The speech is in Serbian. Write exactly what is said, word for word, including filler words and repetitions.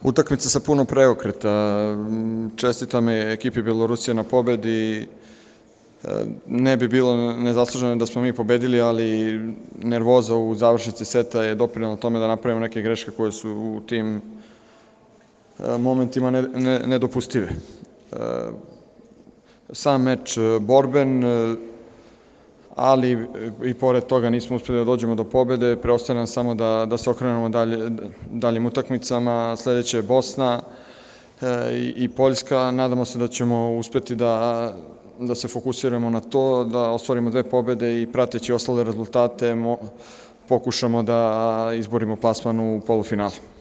Utakmica sa puno preokreta. Čestitam je ekipi Belorusije na pobedi. Ne bi bilo nezasluženo da smo mi pobedili, ali nervoza u završnici seta je doprinela tome da napravimo neke greške koje su u tim momentima nedopustive. Sam meč borben, ali i pored toga nismo uspeli da dođemo do pobede. Preostaje nam samo da, da se okrenemo dalje, daljim utakmicama. Sledeća je Bosna i, i Poljska. Nadamo se da ćemo uspeti da, da se fokusiramo na to, da ostvarimo dve pobede i prateći ostale rezultate mo, pokušamo da izborimo plasman u polufinalu.